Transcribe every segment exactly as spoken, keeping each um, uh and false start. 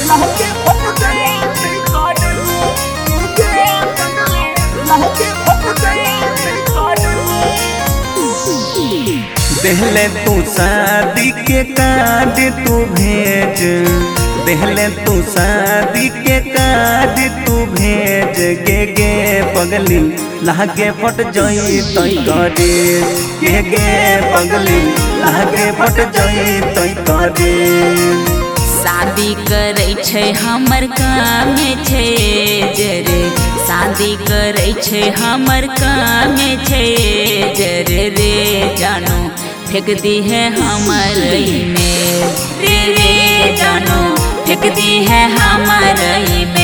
देहले तू शादी के कार्ड तू भेज, देहले तू शादी के कार्ड तू भेज गे गे पगली लागे फट जई तई करे, गे गे पगली लागे फट जई तई करे। शादी करे छे हमर काम छे जरे, शादी करे छे हमर काम छे जरे रे जानो फेंक दी है हमर में, रे रे जानो फेंक दी है हमर में।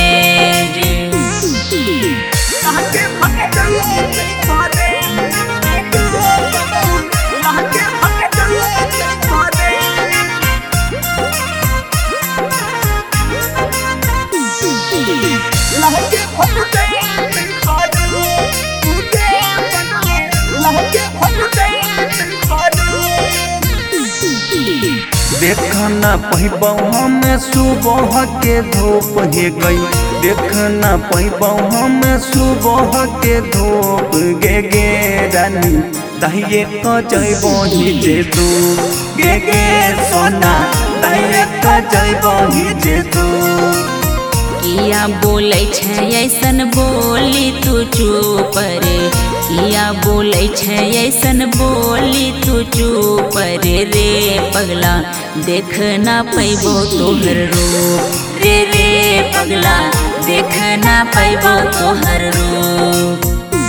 देखना पहिबौ हम सुबह के धूप हे गई, देखना पहिबौ हम सुबह के धूप गे गे रानी दहिए क जइबो जे तू, गे गे सोना दहिए क जइबो जे तू। किया बोले छे ऐसन बोली तू चुप रे, किया बोले छे ऐसन बोली तू चुप रे रे पगला देख ना पैबो तोहर रूप, रे रे पगला देख ना पैबो तोहर रूप।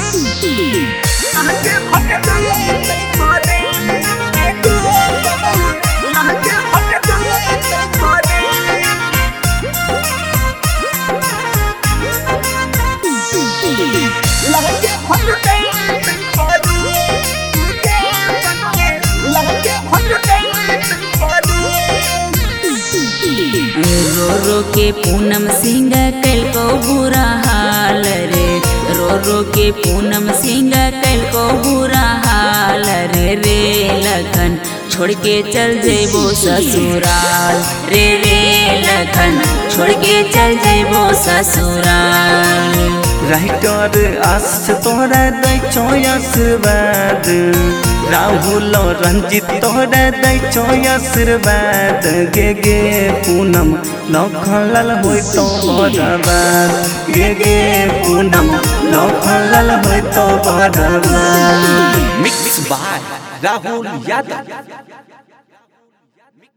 रो रो के पूनम सिंह कल को बुरा हाल रे, रो रो के पूनम सिंह कल को बुरा हाल रे रे लखन छोड़ के चल जेबो ससुराल, रे रे लखन छोड़ के चल जेबो ससुराल। राइटर आस तोरा दै छो आशीर्वाद, राहुल रंजित तोरा दै छो आशीर्वाद गे गे पूनम लखनलाल होय तो बर्बाद, गे गे पूनम लखनलाल होय तो बर्बाद। Mix by Rahul Yadav.